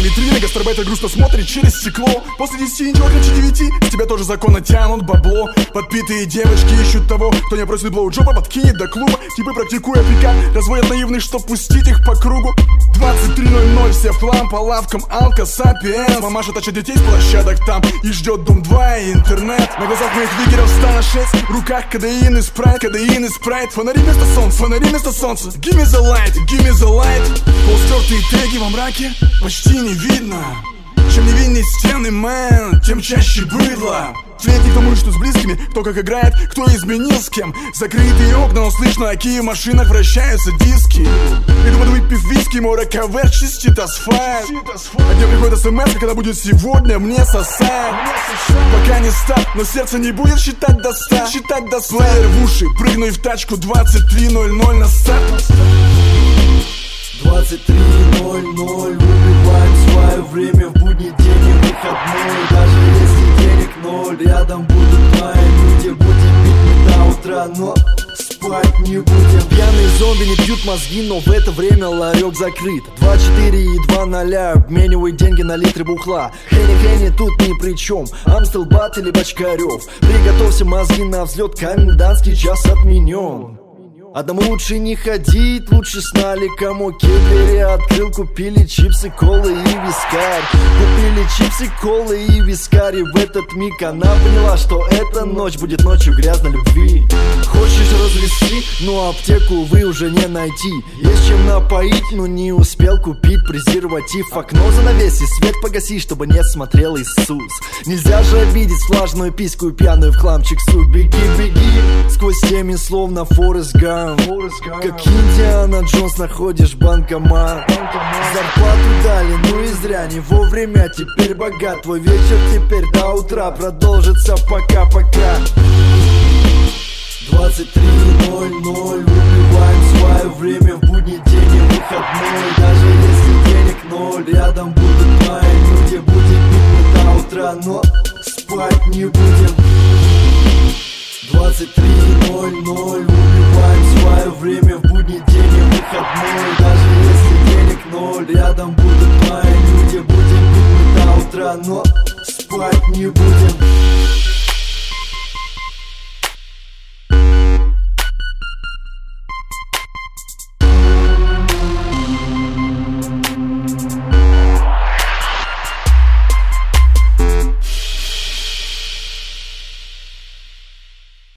витрине гастарбайтер грустно смотрит через стекло. После 10 ничего круче 9, с тебя тоже законно тянут бабло. Подпитые девочки ищут того, кто не просит блоуджоба, подкинет до клуба. Типы, практикуя пика, разводят наивных, чтоб пустить их по кругу. 23:00, все в хлам, по лавкам алка, сапиенс. Мамаша тащит детей с площадок там и ждет Дом 2 и интернет. На глазах моих вигеров стало 6, в руках кадеин и спрайт. Фонари вместо солнца, give me the light. Полустертые теги во мраке почти не видно. Чем невиннее стены, мэн, тем чаще быдло. Светник, кто мышь, что с близкими, кто как играет, кто изменил с кем. Закрытые окна, но слышно, какие в машинах вращаются диски. Иду под выпив виски, мой роковер чистит асфальт. А днем приходит смс, когда будет сегодня мне сосать. Пока не старт, но сердце не будет считать до 100. Плеер в уши, прыгну и в тачку. 23:00 на старт. 23:00, убиваем свое время в будний день и выходной. Даже если денег ноль, рядом будут мои люди. Будем пить мы до утра, но спать не будем. Пьяные зомби не пьют мозги, но в это время ларек закрыт. 2-4 и 2-0, обменивай деньги на литры бухла. Хенни тут ни при чем, Амстелбат или Бочкарев. Приготовься, мозги на взлет, комендантский час отменен. Одному лучше не ходить, лучше с наликом. Кедleri открыл, купили чипсы, колы и вискарь. И в этот миг она поняла, что эта ночь будет ночью грязной любви. Хочешь развести, но аптеку, увы, уже не найти. Есть чем напоить, но не успел купить презерватив. Окно занавеси, свет погаси, чтобы не смотрел Иисус. Нельзя же обидеть влажную письку и пьяную в хламчик суд. Беги, сквозь семьи, словно Форест Гамп. Как Индиана Джонс находишь банкомат. Зарплату дали, ну и зря, не вовремя, теперь богат. Твой вечер теперь до утра продолжится пока-пока. 23:00, убиваем свое время в будний день и выходной. Даже если денег ноль, рядом будут мои люди. Будем пить мы до утра, но спать не будем. 23:00, убиваем свое время в будний день и выходной. Даже если денег ноль, рядом будут мои люди. Будем пить мы до утра, но спать не будем.